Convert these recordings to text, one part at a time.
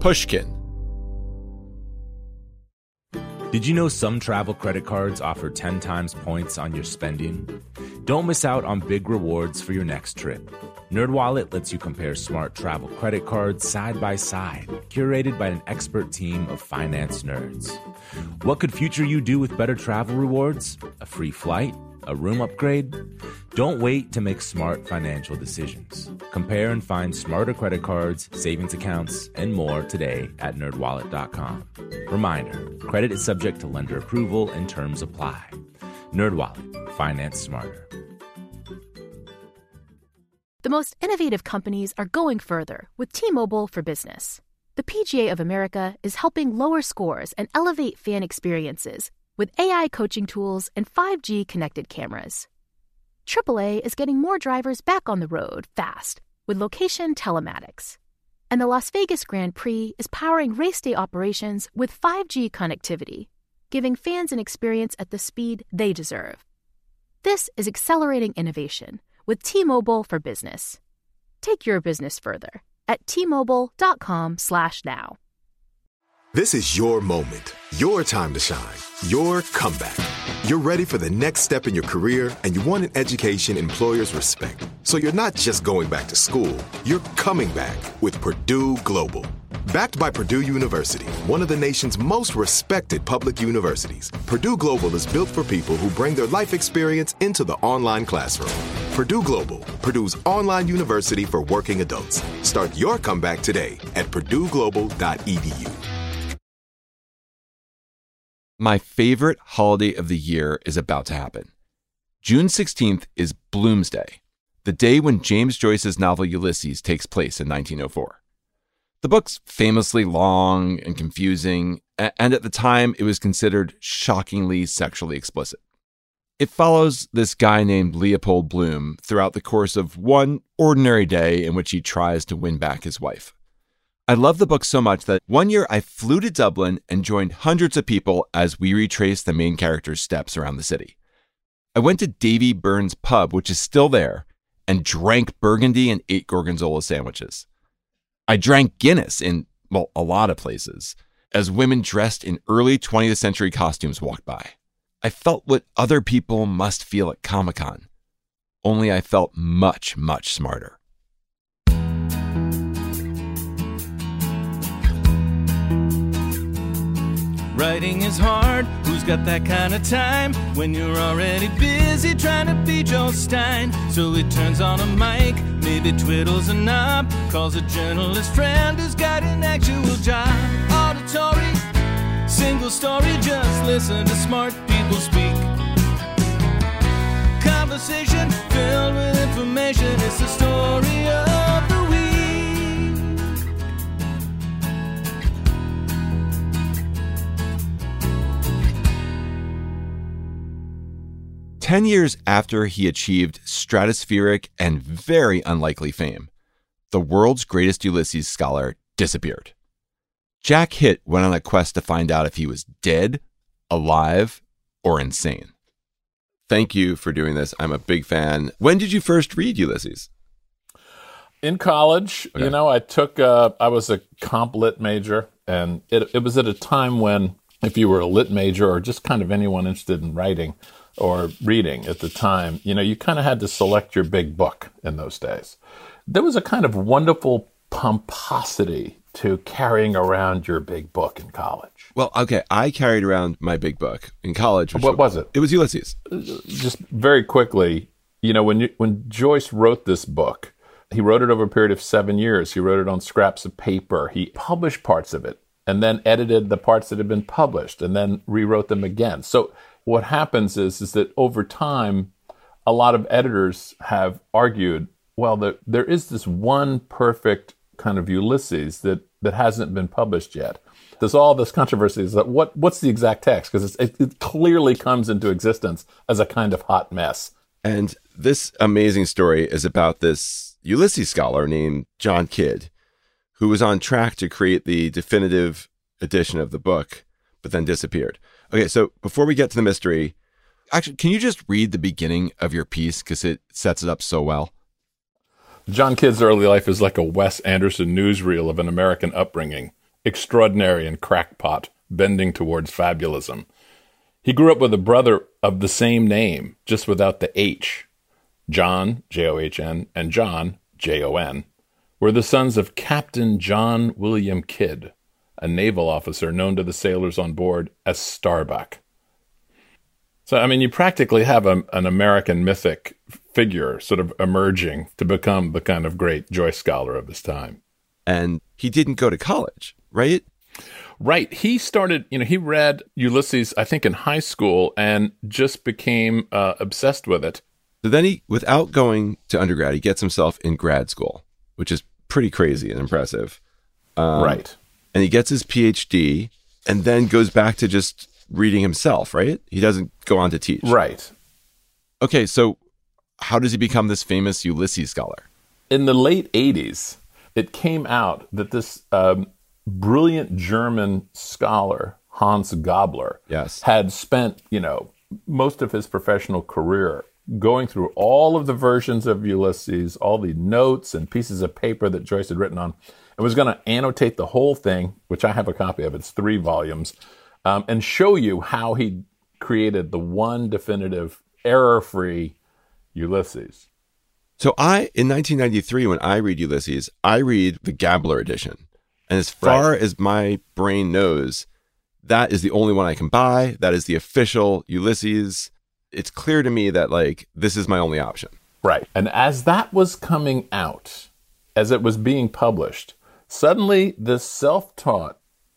Pushkin. Did you know some travel credit cards offer 10 times points on your spending? Don't miss out on big rewards for your next trip. NerdWallet lets you compare smart travel credit cards side by side, curated by an expert team of finance nerds. What could future you do with better travel rewards? A free flight? A room upgrade? Don't wait to make smart financial decisions. Compare and find smarter credit cards, savings accounts, and more today at nerdwallet.com. Reminder, credit is subject to lender approval and terms apply. NerdWallet, finance smarter. The most innovative companies are going further with T-Mobile for Business. The PGA of America is helping lower scores and elevate fan experiences with AI coaching tools and 5G connected cameras. AAA is getting more drivers back on the road fast with location telematics. And the Las Vegas Grand Prix is powering race day operations with 5G connectivity, giving fans an experience at the speed they deserve. This is accelerating innovation with T-Mobile for Business. Take your business further at T-Mobile.com/now. This is your moment, your time to shine, your comeback. You're ready for the next step in your career, and you want an education employers respect. So you're not just going back to school, you're coming back with Purdue Global. Backed by Purdue University, one of the nation's most respected public universities, Purdue Global is built for people who bring their life experience into the online classroom. Purdue Global, Purdue's online university for working adults. Start your comeback today at purdueglobal.edu. My favorite holiday of the year is about to happen. June 16th is Bloomsday, the day when James Joyce's novel Ulysses takes place in 1904. The book's famously long and confusing, and at the time it was considered shockingly sexually explicit. It follows this guy named Leopold Bloom throughout the course of one ordinary day in which he tries to win back his wife. I love the book so much that one year I flew to Dublin and joined hundreds of people as we retraced the main character's steps around the city. I went to Davy Byrne's pub, which is still there, and drank Burgundy and ate Gorgonzola sandwiches. I drank Guinness in, a lot of places, as women dressed in early 20th century costumes walked by. I felt what other people must feel at Comic-Con, only I felt much, much smarter. Writing is hard, who's got that kind of time when you're already busy trying to be Joe Stein? So he turns on a mic, maybe twiddles a knob, calls a journalist friend who's got an actual job. Auditory, single story, just listen to smart people speak. Conversation filled with information, it's the story of the week. 10 years after he achieved stratospheric and very unlikely fame, the world's greatest Ulysses scholar disappeared. Jack Hitt went on a quest to find out if he was dead, alive, or insane. Thank you for doing this. I'm a big fan. When did you first read Ulysses? In college. Okay. I was a comp lit major, and it was at a time when if you were a lit major or just kind of anyone interested in writing or reading at the time, you kind of had to select your big book in those days. There was a kind of wonderful pomposity to carrying around your big book in college. Well, okay, I carried around my big book in college. What was it? It was Ulysses. Just very quickly, when Joyce wrote this book, he wrote it over a period of 7 years. He wrote it on scraps of paper. He published parts of it and then edited the parts that had been published and then rewrote them again. So what happens is that over time, a lot of editors have argued, well, there is this one perfect kind of Ulysses that hasn't been published yet. There's all this controversy is that what's the exact text? Because it clearly comes into existence as a kind of hot mess. And this amazing story is about this Ulysses scholar named John Kidd, who was on track to create the definitive edition of the book, but then disappeared. Okay, so before we get to the mystery, actually, can you just read the beginning of your piece because it sets it up so well? John Kidd's early life is like a Wes Anderson newsreel of an American upbringing. extraordinary and crackpot, bending towards fabulism. He grew up with a brother of the same name, just without the H. John, John, and John, Jon, were the sons of Captain John William Kidd, a naval officer known to the sailors on board as Starbuck. So, I mean, you practically have an American mythic figure sort of emerging to become the kind of great Joyce scholar of his time. And he didn't go to college, right? Right. He started, he read Ulysses, I think, in high school and just became obsessed with it. So then he, without going to undergrad, he gets himself in grad school, which is pretty crazy and impressive. Right. And he gets his PhD and then goes back to just reading himself, right? He doesn't go on to teach. Right. Okay, so how does he become this famous Ulysses scholar? In the late 80s, it came out that this brilliant German scholar, Hans Gabler, had spent, most of his professional career going through all of the versions of Ulysses, all the notes and pieces of paper that Joyce had written on, and was going to annotate the whole thing, which I have a copy of. It's 3 volumes, and show you how he created the one definitive, error-free Ulysses. So in 1993, when I read Ulysses, I read the Gabler edition. And as far as my brain knows, that is the only one I can buy. That is the official Ulysses. It's clear to me that, this is my only option. Right. And as that was coming out, as it was being published, suddenly this self-taught,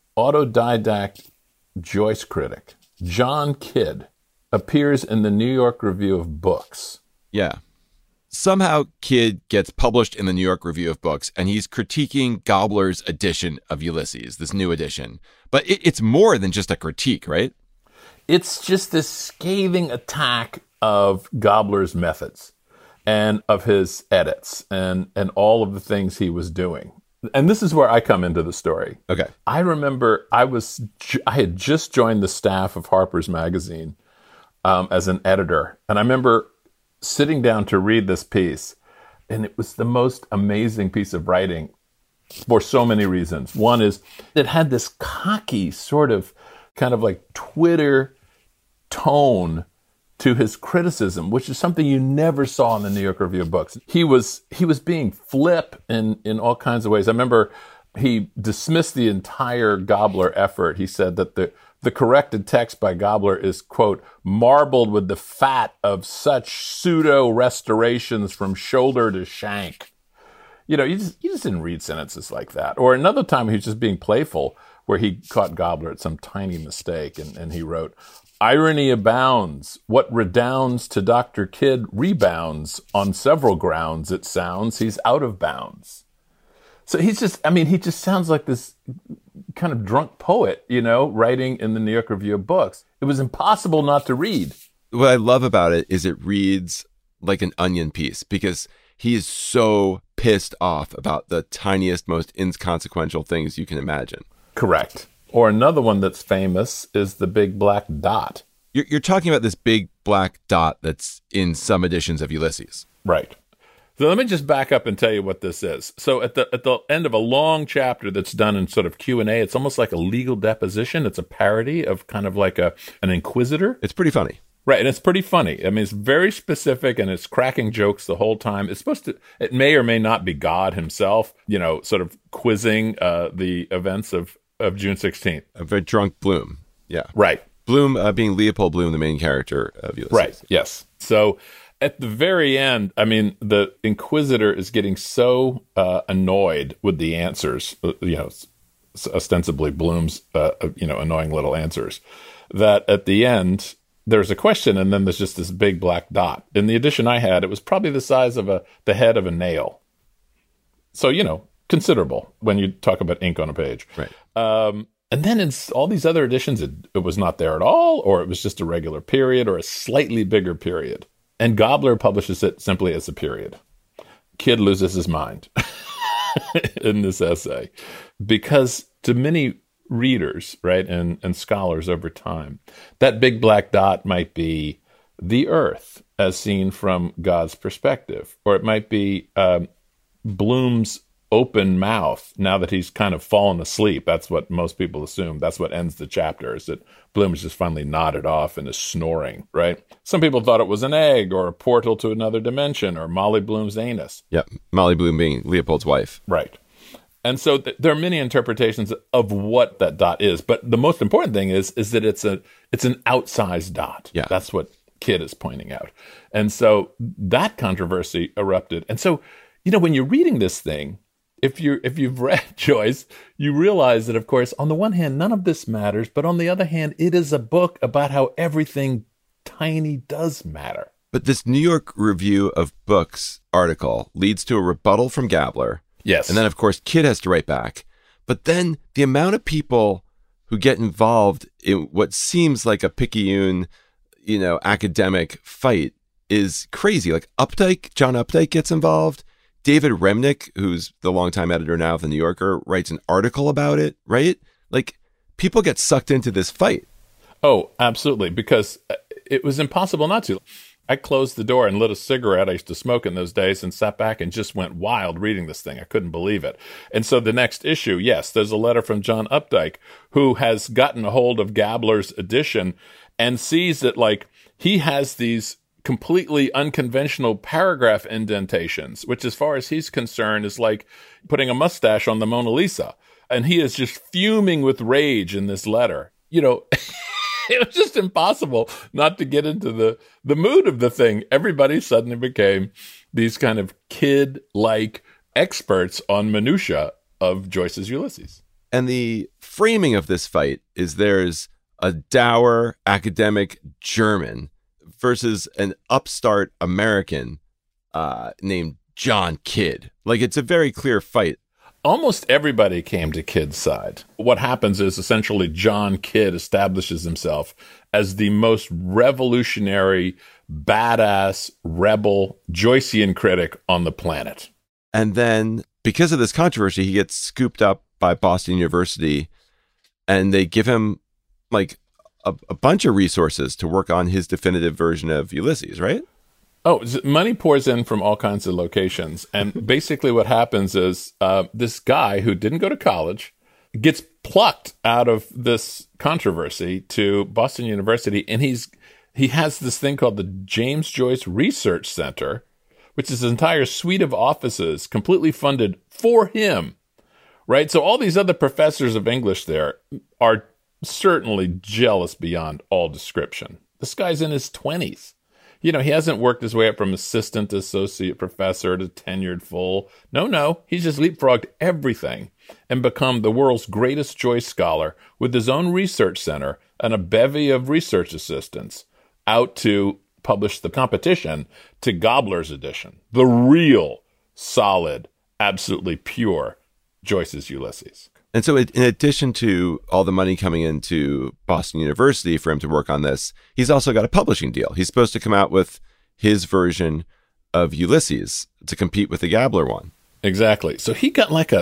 autodidact Joyce critic, John Kidd, appears in the New York Review of Books. Yeah. Somehow Kidd gets published in the New York Review of Books, and he's critiquing Gabler's edition of Ulysses, this new edition. But it's more than just a critique, right? It's just this scathing attack of Gabler's methods and of his edits and all of the things he was doing. And this is where I come into the story. Okay. I remember I had just joined the staff of Harper's Magazine as an editor. And I remember sitting down to read this piece, and it was the most amazing piece of writing for so many reasons. One is it had this cocky sort of kind of like Twitter tone to his criticism, which is something you never saw in the New York Review of Books. He was being flip in all kinds of ways. I remember he dismissed the entire Gabler effort. He said that the corrected text by Gabler is, quote, marbled with the fat of such pseudo restorations from shoulder to shank. You just didn't read sentences like that. Or another time he was just being playful, where he caught Gabler at some tiny mistake, and he wrote, irony abounds. What redounds to Dr. Kidd rebounds. On several grounds, it sounds, he's out of bounds. So he just sounds like this kind of drunk poet, writing in the New York Review of Books. It was impossible not to read. What I love about it is it reads like an onion piece, because he is so pissed off about the tiniest, most inconsequential things you can imagine. Correct. Or another one that's famous is the big black dot. You're talking about this big black dot that's in some editions of Ulysses. Right. So let me just back up and tell you what this is. So at the end of a long chapter that's done in sort of Q&A, it's almost like a legal deposition. It's a parody of kind of like an inquisitor. It's pretty funny. Right, and it's pretty funny. I mean, it's very specific, and it's cracking jokes the whole time. It may or may not be God himself, sort of quizzing the events of June 16th. A very drunk Bloom. Yeah. Right. Bloom being Leopold Bloom, the main character of Ulysses. Right, yes. So at the very end, I mean, the Inquisitor is getting so annoyed with the answers, ostensibly Bloom's, annoying little answers, that at the end, there's a question, and then there's just this big black dot. In the edition I had, it was probably the size of the head of a nail. So, considerable when you talk about ink on a page. Right. And then in all these other editions, it was not there at all, or it was just a regular period or a slightly bigger period. And Gabler publishes it simply as a period. Kidd loses his mind in this essay, because to many readers, right, and scholars over time, that big black dot might be the earth as seen from God's perspective, or it might be Bloom's open mouth now that he's kind of fallen asleep. That's what most people assume. That's what ends the chapter, is that Bloom is just finally nodded off and is snoring, right? Some people thought it was an egg or a portal to another dimension or Molly Bloom's anus. Yeah, Molly Bloom being Leopold's wife. Right. And so there are many interpretations of what that dot is. But the most important thing is that it's an outsized dot. Yeah. That's what Kidd is pointing out. And so that controversy erupted. And so, when you're reading this thing, if you've read Joyce, you realize that, of course, on the one hand, none of this matters. But on the other hand, it is a book about how everything tiny does matter. But this New York Review of Books article leads to a rebuttal from Gabler. Yes. And then, of course, Kidd has to write back. But then the amount of people who get involved in what seems like a picayune, academic fight is crazy. Like John Updike gets involved. David Remnick, who's the longtime editor now of The New Yorker, writes an article about it, right? Like, people get sucked into this fight. Oh, absolutely, because it was impossible not to. I closed the door and lit a cigarette. I used to smoke in those days and sat back and just went wild reading this thing. I couldn't believe it. And so the next issue, yes, there's a letter from John Updike, who has gotten a hold of Gabler's edition and sees that, like, he has these completely unconventional paragraph indentations, which, as far as he's concerned, is like putting a mustache on the Mona Lisa. And he is just fuming with rage in this letter. It was just impossible not to get into the mood of the thing. Everybody suddenly became these kind of kid-like experts on minutia of Joyce's Ulysses. And the framing of this fight is there's a dour academic German versus an upstart American named John Kidd. Like, it's a very clear fight. Almost everybody came to Kidd's side. What happens is essentially John Kidd establishes himself as the most revolutionary, badass, rebel, Joycean critic on the planet. And then, because of this controversy, he gets scooped up by Boston University, and they give him like a bunch of resources to work on his definitive version of Ulysses, right? Oh, money pours in from all kinds of locations. And basically what happens is this guy who didn't go to college gets plucked out of this controversy to Boston University. And he has this thing called the James Joyce Research Center, which is an entire suite of offices completely funded for him, right? So all these other professors of English there are certainly jealous beyond all description. This guy's in his 20s. He hasn't worked his way up from assistant to associate professor to tenured full. No, he's just leapfrogged everything and become the world's greatest Joyce scholar with his own research center and a bevy of research assistants out to publish the competition to Gabler's edition, the real, solid, absolutely pure Joyce's Ulysses. And so in addition to all the money coming into Boston University for him to work on this, he's also got a publishing deal. He's supposed to come out with his version of Ulysses to compete with the Gabler one. Exactly. So he got like a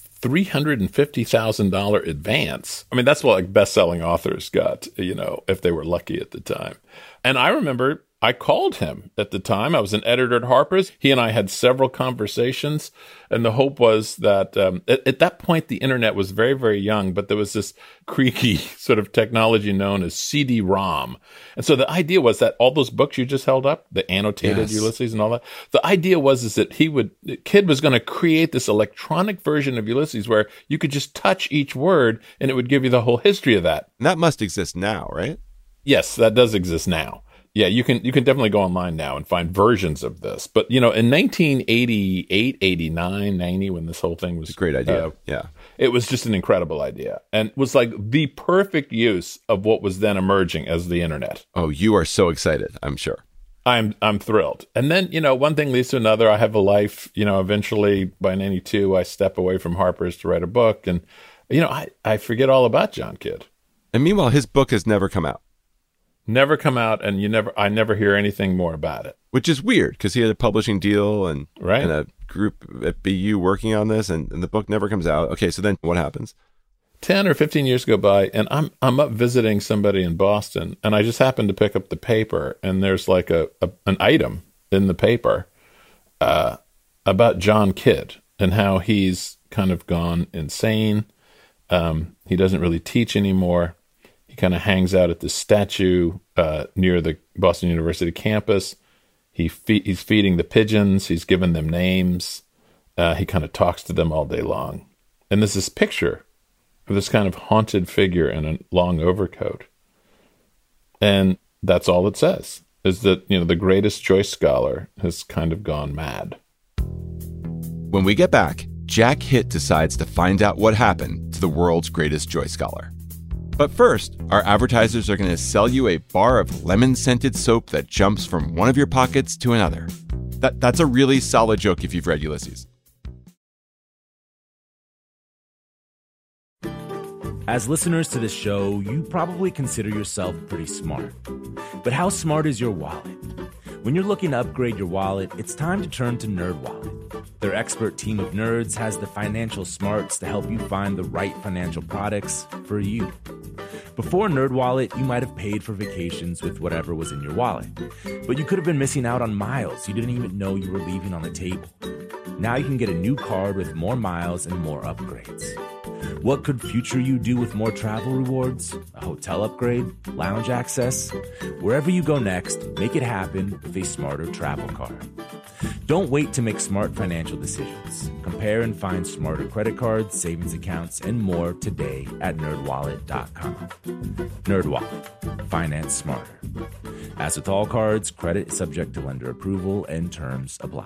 $350,000 advance. I mean, that's what like best-selling authors got, if they were lucky at the time. And I remember I called him at the time. I was an editor at Harper's. He and I had several conversations, and the hope was that at that point, the internet was very, very young, but there was this creaky sort of technology known as CD-ROM. And so the idea was that all those books you just held up, the annotated Ulysses and all that, the idea was that Kidd was going to create this electronic version of Ulysses where you could just touch each word and it would give you the whole history of that. And that must exist now, right? Yes, that does exist now. Yeah, you can definitely go online now and find versions of this. But, in 1988, 89, 90, when this whole thing was... It's a great idea, yeah. It was just an incredible idea and was like the perfect use of what was then emerging as the internet. Oh, you are so excited, I'm sure. I'm thrilled. And then, one thing leads to another. I have a life, eventually by 92, I step away from Harper's to write a book. And, I forget all about John Kidd. And meanwhile, his book has never come out. Never come out, and I never hear anything more about it. Which is weird, because he had a publishing deal and a group at BU working on this, and the book never comes out. Okay, so then what happens? 10 or 15 years go by, and I'm up visiting somebody in Boston, and I just happen to pick up the paper, and there's like an item in the paper about John Kidd. and how he's kind of gone insane. He doesn't really teach anymore. He kind of hangs out at the statue near the Boston University campus. He's feeding the pigeons. He's given them names. He kind of talks to them all day long. And there's this picture of this kind of haunted figure in a long overcoat. And that's all it says, is that, the greatest Joyce scholar has kind of gone mad. When we get back, Jack Hitt decides to find out what happened to the world's greatest Joyce scholar. But first, our advertisers are going to sell you a bar of lemon-scented soap that jumps from one of your pockets to another. That's a really solid joke if you've read Ulysses. As listeners to this show, you probably consider yourself pretty smart. But how smart is your wallet? When you're looking to upgrade your wallet, it's time to turn to NerdWallet. Their expert team of nerds has the financial smarts to help you find the right financial products for you. Before NerdWallet, you might have paid for vacations with whatever was in your wallet. But you could have been missing out on miles you didn't even know you were leaving on the table. Now you can get a new card with more miles and more upgrades. What could future you do with more travel rewards? A hotel upgrade? Lounge access? Wherever you go next, make it happen with a smarter travel card. Don't wait to make smart financial decisions. Compare and find smarter credit cards, savings accounts, and more today at NerdWallet.com. NerdWallet. Finance smarter. As with all cards, credit is subject to lender approval and terms apply.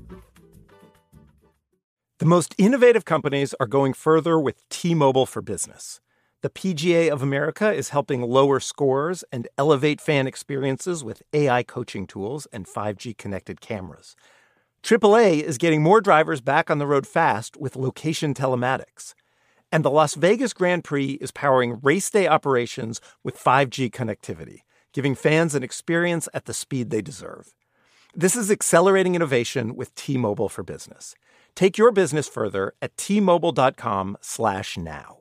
The most innovative companies are going further with T-Mobile for Business. The PGA of America is helping lower scores and elevate fan experiences with AI coaching tools and 5G connected cameras. AAA is getting more drivers back on the road fast with location telematics. And the Las Vegas Grand Prix is powering race day operations with 5G connectivity, giving fans an experience at the speed they deserve. This is accelerating innovation with T-Mobile for Business. Take your business further at T-Mobile.com/now.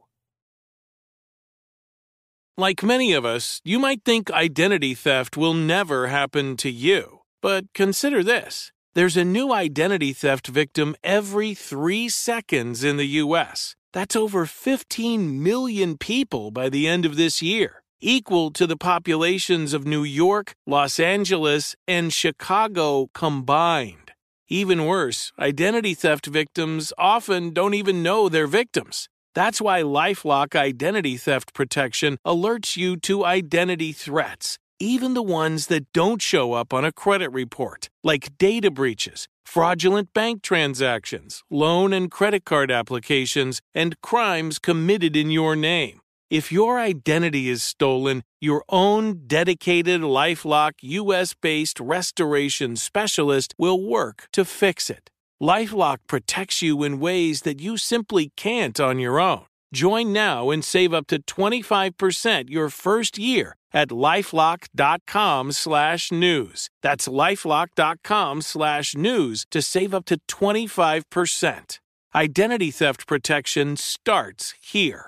Like many of us, you might think identity theft will never happen to you. But consider this. There's a new identity theft victim every 3 seconds in the U.S. That's over 15 million people by the end of this year, equal to the populations of New York, Los Angeles, and Chicago combined. Even worse, identity theft victims often don't even know they're victims. That's why LifeLock Identity Theft Protection alerts you to identity threats, even the ones that don't show up on a credit report, like data breaches, fraudulent bank transactions, loan and credit card applications, and crimes committed in your name. If your identity is stolen, your own dedicated LifeLock U.S.-based restoration specialist will work to fix it. LifeLock protects you in ways that you simply can't on your own. Join now and save up to 25% your first year at LifeLock.com/news. That's LifeLock.com/news to save up to 25%. Identity theft protection starts here.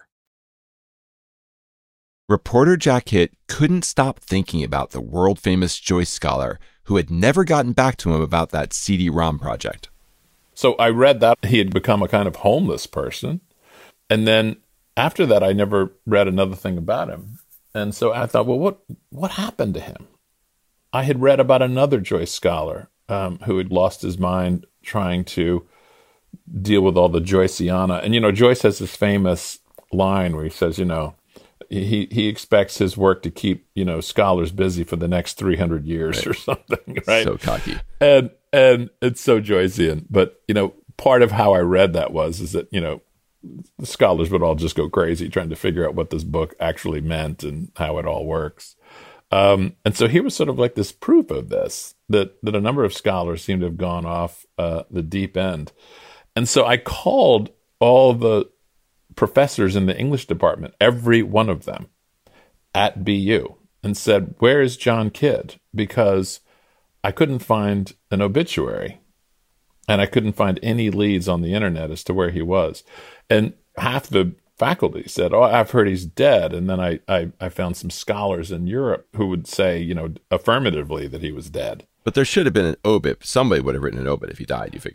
Reporter Jack Hitt couldn't stop thinking about the world-famous Joyce scholar who had never gotten back to him about that CD-ROM project. So I read that he had become a kind of homeless person. And then after that, I never read another thing about him. And so I thought, well, what happened to him? I had read about another Joyce scholar who had lost his mind trying to deal with all the Joyceana. And, Joyce has this famous line where he says, he expects his work to keep, scholars busy for the next 300 years or something, right? So cocky. And it's so Joycean. But, part of how I read that is that, the scholars would all just go crazy trying to figure out what this book actually meant and how it all works. And so here was sort of like this proof of this, that a number of scholars seem to have gone off the deep end. And so I called all the professors in the English department, every one of them at BU, and said, where is John Kidd? Because I couldn't find an obituary and I couldn't find any leads on the internet as to where he was. And half the faculty said, oh, I've heard he's dead. And then I found some scholars in Europe who would say, affirmatively that he was dead. But there should have been an obit. Somebody would have written an obit if he died, you figured.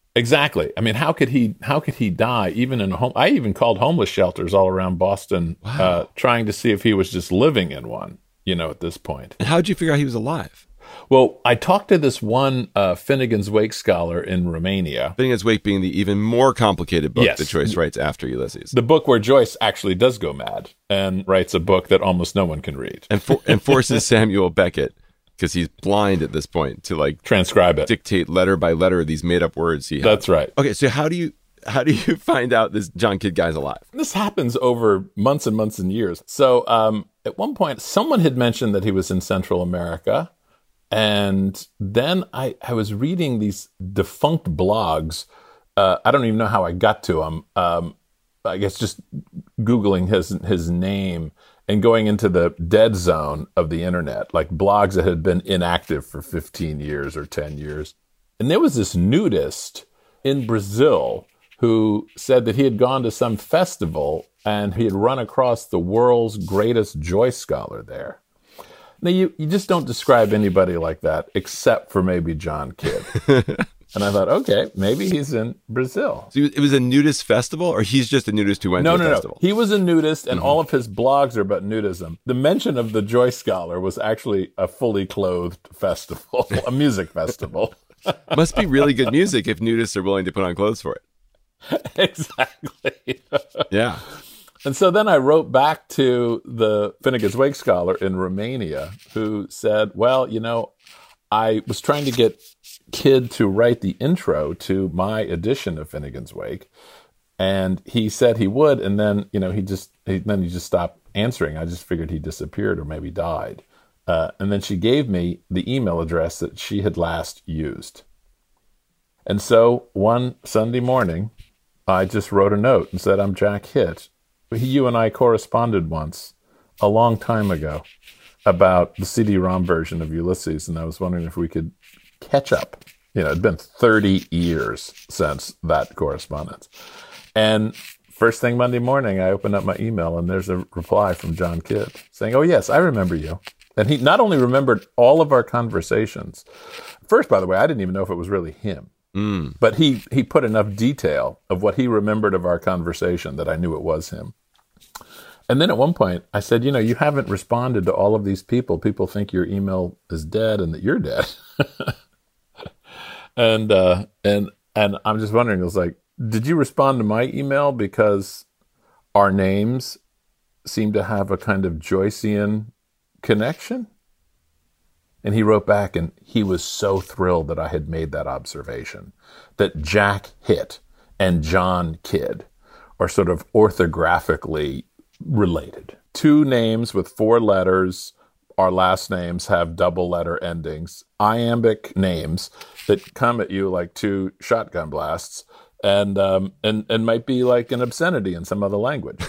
Exactly. I mean, how could he die even in a home? I even called homeless shelters all around Boston, trying to see if he was just living in one, at this point. And how did you figure out he was alive? Well, I talked to this one Finnegan's Wake scholar in Romania. Finnegan's Wake being the even more complicated book Yes. that Joyce writes after Ulysses. The book where Joyce actually does go mad and writes a book that almost no one can read. And forces Samuel Beckett, because he's blind at this point, to transcribe it, dictate letter by letter these made up words he has. That's right. Okay, so how do you find out this John Kidd guy's alive? This happens over months and months and years. So at one point, someone had mentioned that he was in Central America. And then I was reading these defunct blogs. I don't even know how I got to them. I guess just Googling his name and going into the dead zone of the internet, like blogs that had been inactive for 15 years or 10 years. And there was this nudist in Brazil who said that he had gone to some festival and he had run across the world's greatest Joyce scholar there. Now, you just don't describe anybody like that except for maybe John Kidd. And I thought, okay, maybe he's in Brazil. So it was a nudist festival, or he's just a nudist who went to a festival? No. He was a nudist, and all of his blogs are about nudism. The mention of the Joyce Scholar was actually a fully clothed festival, a music festival. Must be really good music if nudists are willing to put on clothes for it. Exactly. Yeah. And so then I wrote back to the Finnegan's Wake scholar in Romania who said, well, I was trying to get Kidd to write the intro to my edition of Finnegan's Wake. And he said he would. And then, he just stopped answering. I just figured he disappeared or maybe died. And then she gave me the email address that she had last used. And so one Sunday morning, I just wrote a note and said, I'm Jack Hitt. You and I corresponded once, a long time ago, about the CD-ROM version of Ulysses, and I was wondering if we could catch up. It'd been 30 years since that correspondence. And first thing Monday morning, I opened up my email, and there's a reply from John Kidd saying, oh, yes, I remember you. And he not only remembered all of our conversations. First, by the way, I didn't even know if it was really him. But he put enough detail of what he remembered of our conversation that I knew it was him. And then at one point I said, you haven't responded to all of these people. People think your email is dead and that you're dead. and I'm just wondering, it was like, did you respond to my email because our names seem to have a kind of Joycean connection? And he wrote back, and he was so thrilled that I had made that observation, that Jack Hitt and John Kidd are sort of orthographically related. Two names with 4 letters. Our last names have double letter endings. Iambic names that come at you like 2 shotgun blasts and might be like an obscenity in some other language,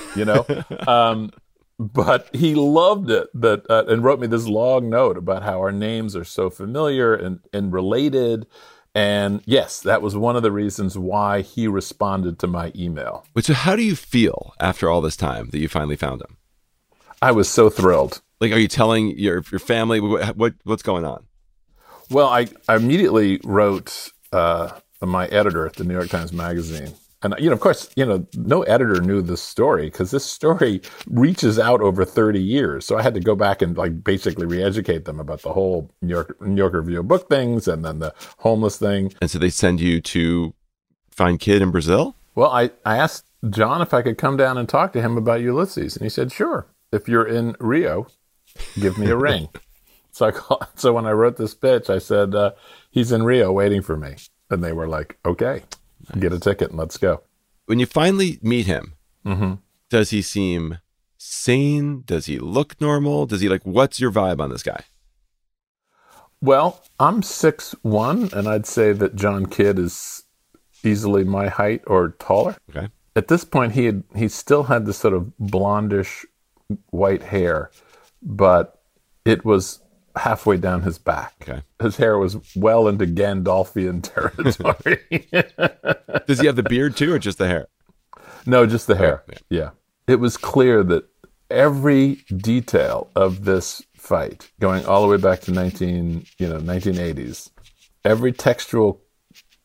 But he loved it and wrote me this long note about how our names are so familiar and related. And yes, that was one of the reasons why he responded to my email. So how do you feel after all this time that you finally found him? I was so thrilled. Are you telling your family what's going on? Well, I immediately wrote my editor at the New York Times Magazine. And, of course, no editor knew this story because this story reaches out over 30 years. So I had to go back and basically re-educate them about the whole New York Review of Book things and then the homeless thing. And so they send you to find Kidd in Brazil? Well, I asked John if I could come down and talk to him about Ulysses. And he said, sure. If you're in Rio, give me a ring. So when I wrote this pitch, I said, he's in Rio waiting for me. And they were like, okay. Get a ticket and let's go. When you finally meet him, does he seem sane? Does he look normal? Does he what's your vibe on this guy? Well, I'm 6'1", and I'd say that John Kidd is easily my height or taller. Okay. At this point, he still had this sort of blondish white hair, but it was halfway down his back. Okay. His hair was well into Gandalfian territory. Does he have the beard too, or just the hair? No, just the hair. Okay. Yeah. It was clear that every detail of this fight, going all the way back to 1980s, every textual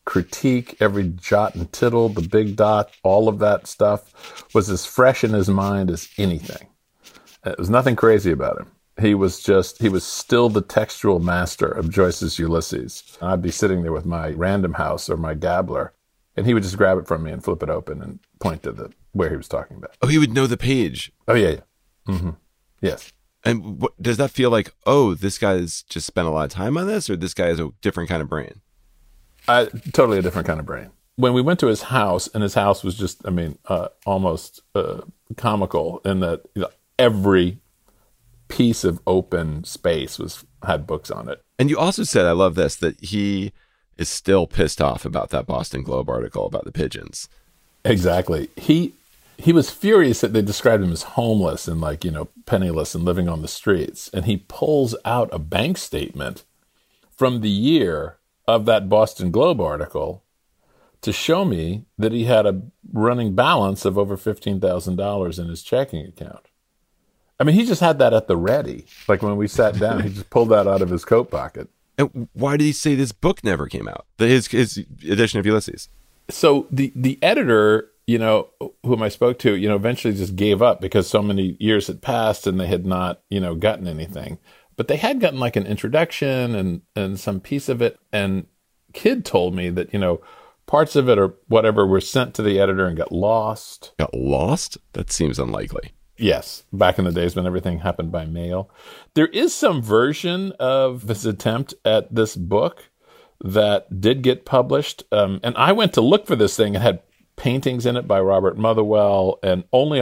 critique, every jot and tittle, the big dot, all of that stuff was as fresh in his mind as anything. There was nothing crazy about him. He was still the textual master of Joyce's Ulysses. I'd be sitting there with my Random House or my Gabler, and he would just grab it from me and flip it open and point to where he was talking about. Oh, he would know the page. Oh, yeah. Mm-hmm. Yes. And does that feel like, oh, this guy's just spent a lot of time on this, or this guy has a different kind of brain? Totally a different kind of brain. When we went to his house, and his house was just, almost comical in that every piece of open space had books on it. And you also said, I love this, that he is still pissed off about that Boston Globe article about the pigeons. Exactly. He was furious that they described him as homeless and penniless and living on the streets. And he pulls out a bank statement from the year of that Boston Globe article to show me that he had a running balance of over $15,000 in his checking account. I mean, he just had that at the ready. Like when we sat down, he just pulled that out of his coat pocket. And why did he say this book never came out? His edition of Ulysses. So the editor, whom I spoke to, eventually just gave up because so many years had passed and they had not, gotten anything. But they had gotten like an introduction and some piece of it. And Kid told me that, parts of it or whatever were sent to the editor and got lost. Got lost? That seems unlikely. Yes, back in the days when everything happened by mail. There is some version of his attempt at this book that did get published. And I went to look for this thing. It had paintings in it by Robert Motherwell, and only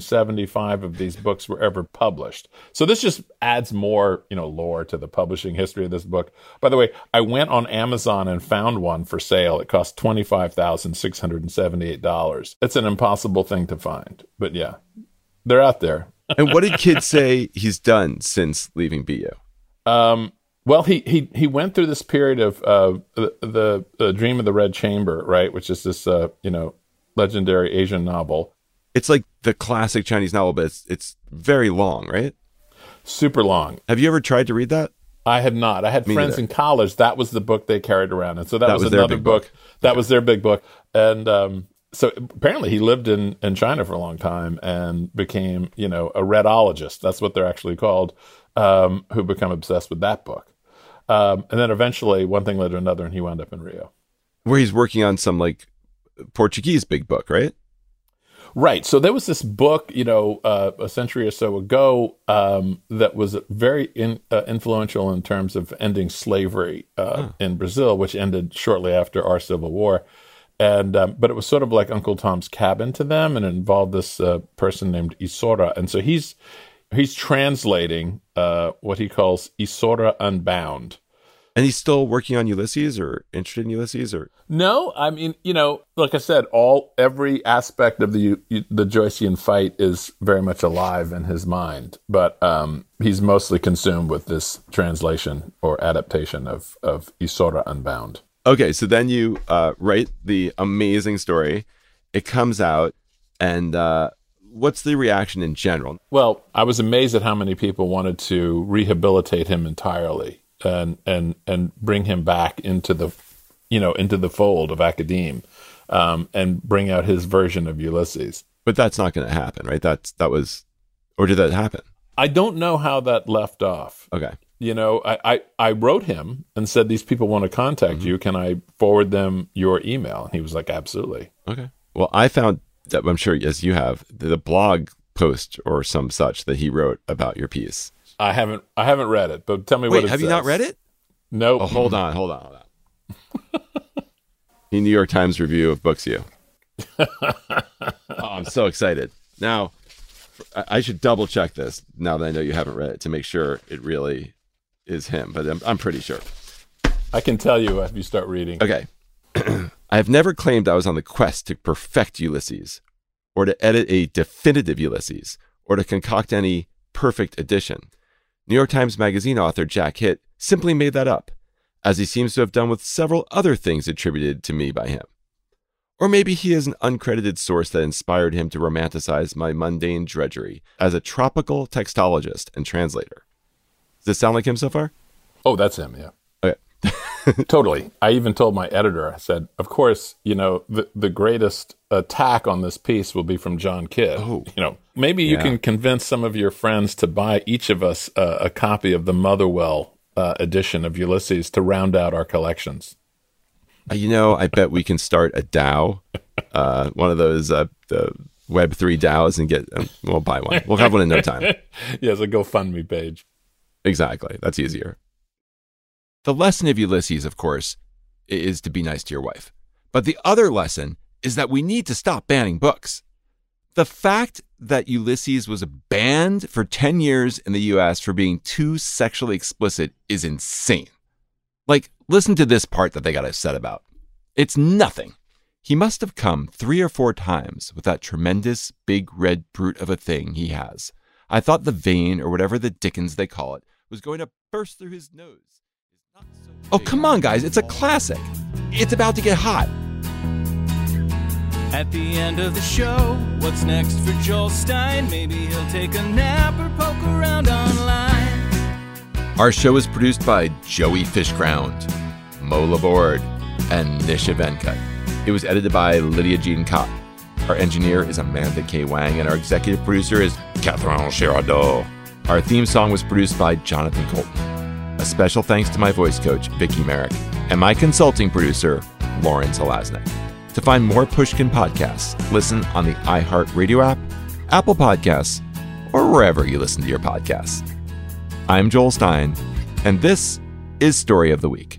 175 of these books were ever published. So this just adds more, lore to the publishing history of this book. By the way, I went on Amazon and found one for sale. It cost $25,678. It's an impossible thing to find, but yeah. They're out there. And what did Kid say he's done since leaving BU? Well, he went through this period of the Dream of the Red Chamber, right, which is this legendary Asian novel. It's like the classic Chinese novel, but it's very long, right? Super long. Have you ever tried to read that? I have not. I had friends in college. That was the book they carried around, and so that was another book. That was their big book, and so apparently he lived in China for a long time and became, a redologist. That's what they're actually called, who become obsessed with that book. And then eventually one thing led to another and he wound up in Rio. Where he's working on some Portuguese big book, right? Right. So there was this book, a century or so ago that was very influential in terms of ending slavery in Brazil, which ended shortly after our Civil War. And but it was sort of like Uncle Tom's Cabin to them, and it involved this person named Isora. And so he's translating what he calls Isora Unbound. And he's still working on Ulysses or interested in Ulysses? Or no, I mean, like I said, every aspect of the Joycean fight is very much alive in his mind. But he's mostly consumed with this translation or adaptation of Isora Unbound. Okay, so then you write the amazing story. It comes out, and what's the reaction in general? Well, I was amazed at how many people wanted to rehabilitate him entirely and bring him back into the fold of academe, and bring out his version of Ulysses. But that's not going to happen, right? Or did that happen? I don't know how that left off. Okay. I wrote him and said, these people want to contact you. Can I forward them your email? And he was like, absolutely. Okay. Well, I found that, I'm sure, as you have, the blog post or some such that he wrote about your piece. I haven't read it, but tell me what it says. Wait, have you not read it? No. Oh, hold on. The New York Times review of Books.U. I'm so excited. Now, I should double check this now that I know you haven't read it to make sure it really is him, but I'm pretty sure. I can tell you if you start reading. Okay. I have never claimed I was on the quest to perfect Ulysses, or to edit a definitive Ulysses, or to concoct any perfect edition. New York Times Magazine author Jack Hitt simply made that up, as he seems to have done with several other things attributed to me by him. Or maybe he is an uncredited source that inspired him to romanticize my mundane drudgery as a tropical textologist and translator. Does this sound like him so far? Oh, that's him, yeah. Okay. Totally. I even told my editor, I said, of course, the greatest attack on this piece will be from John Kidd. Oh. Maybe you can convince some of your friends to buy each of us a copy of the Motherwell edition of Ulysses to round out our collections. I bet we can start a DAO, one of those the Web3 DAOs, and we'll buy one. We'll have one in no time. Yes, a GoFundMe page. Exactly. That's easier. The lesson of Ulysses, of course, is to be nice to your wife. But the other lesson is that we need to stop banning books. The fact that Ulysses was banned for 10 years in the US for being too sexually explicit is insane. Listen to this part that they got upset about. It's nothing. He must have come 3 or 4 times with that tremendous big red brute of a thing he has. I thought the vein, or whatever the dickens they call it, was going to burst through his nose. Oh, come on, guys. It's a classic. It's about to get hot. At the end of the show, what's next for Joel Stein? Maybe he'll take a nap or poke around online. Our show is produced by Joey Fishground, Mo Laborde, and Nisha Venkat. It was edited by Lydia Jean Kopp. Our engineer is Amanda K. Wang, and our executive producer is Catherine Girardeau. Our theme song was produced by Jonathan Colton. A special thanks to my voice coach, Vicky Merrick, and my consulting producer, Lauren Zelaznik. To find more Pushkin podcasts, listen on the iHeartRadio app, Apple Podcasts, or wherever you listen to your podcasts. I'm Joel Stein, and this is Story of the Week.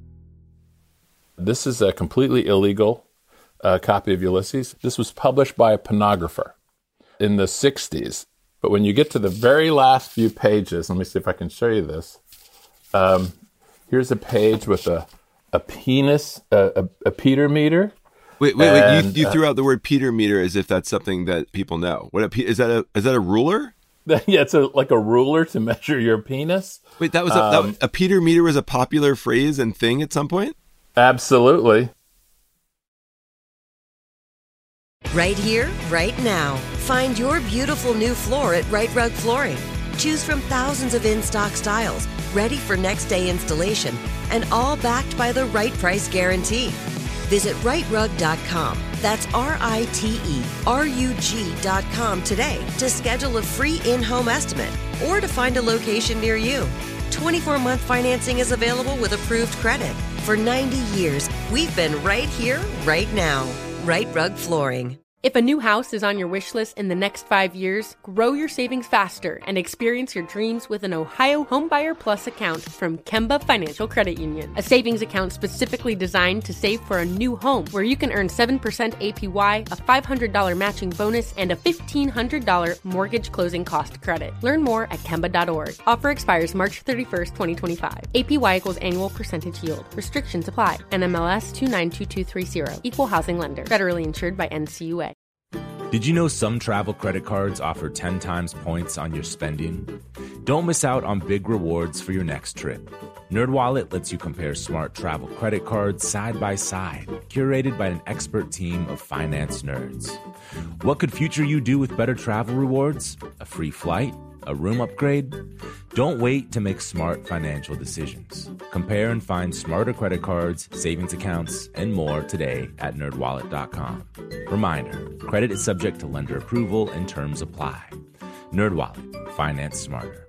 This is a completely illegal copy of Ulysses. This was published by a pornographer in the 60s. But when you get to the very last few pages, let me see if I can show you this. Here's a page with a penis, a Peter meter. Wait! You threw out the word Peter meter as if that's something that people know. Is that a ruler? Yeah, it's like a ruler to measure your penis. Wait, that was a Peter meter was a popular phrase and thing at some point? Absolutely. Right here, right now. Find your beautiful new floor at Right Rug Flooring. Choose from thousands of in-stock styles, ready for next day installation, and all backed by the right price guarantee. Visit rightrug.com. That's RITERUG.com today to schedule a free in-home estimate or to find a location near you. 24-month financing is available with approved credit. For 90 years, we've been right here, right now. Right Rug Flooring. If a new house is on your wish list in the next 5 years, grow your savings faster and experience your dreams with an Ohio Homebuyer Plus account from Kemba Financial Credit Union. A savings account specifically designed to save for a new home where you can earn 7% APY, a $500 matching bonus, and a $1,500 mortgage closing cost credit. Learn more at Kemba.org. Offer expires March 31st, 2025. APY equals annual percentage yield. Restrictions apply. NMLS 292230. Equal housing lender. Federally insured by NCUA. Did you know some travel credit cards offer 10 times points on your spending? Don't miss out on big rewards for your next trip. NerdWallet lets you compare smart travel credit cards side by side, curated by an expert team of finance nerds. What could future you do with better travel rewards? A free flight? A room upgrade? Don't wait to make smart financial decisions. Compare and find smarter credit cards, savings accounts, and more today at nerdwallet.com. Reminder, credit is subject to lender approval and terms apply. NerdWallet, finance smarter.